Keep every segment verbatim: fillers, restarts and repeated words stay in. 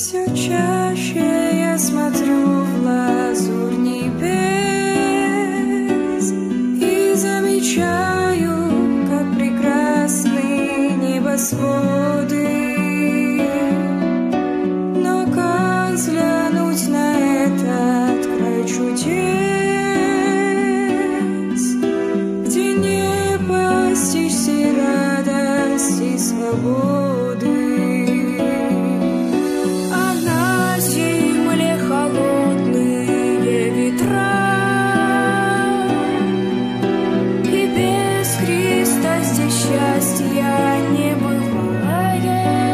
Все чаще я смотрю в лазурь небес и замечаю, как прекрасны небосводы. Но как взглянуть на этот край чудес, где не постичь всей радости свободы? Счастья не бывает.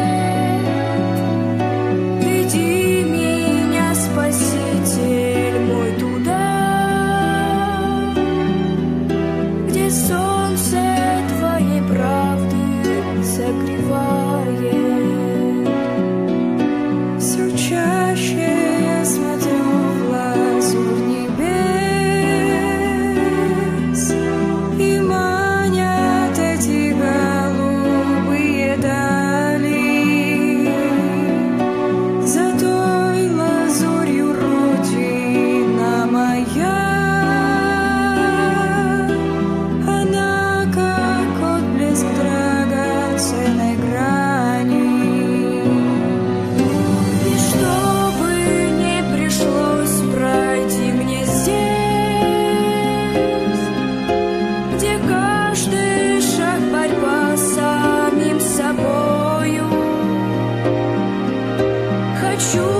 Веди меня, Спаситель мой, туда, где солнце Твоей правды согревает. Все чаще я смотрю в лазурь небес и манят эти голубые дали. За той лазурью родина моя, она как отблеск драгоценной грани. И чтобы не пришлось пройти мне здесь, где каждый шаг борьба с самим собою, хочу